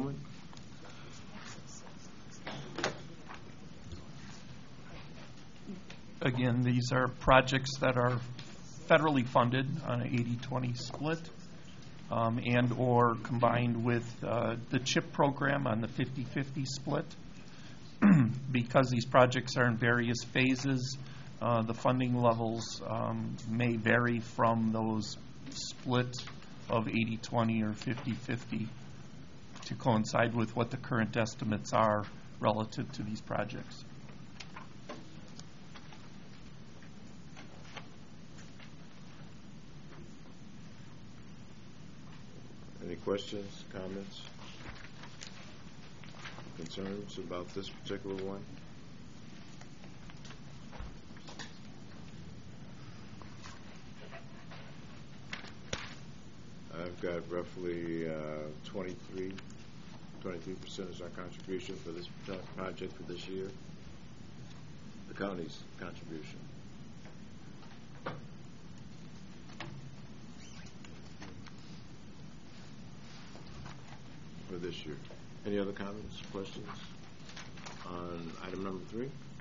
Again, these are projects that are federally funded on an 80-20 split and or combined with the CHIP program on the 50-50 split. Because these projects are in various phases, the funding levels may vary from those splits of 80-20 or 50-50 to coincide with what the current estimates are relative to these projects. Any questions, comments, concerns about this particular one? I've got roughly 23% is our contribution for this project for this year. The county's contribution. For this year. Any other comments, questions on item number 3?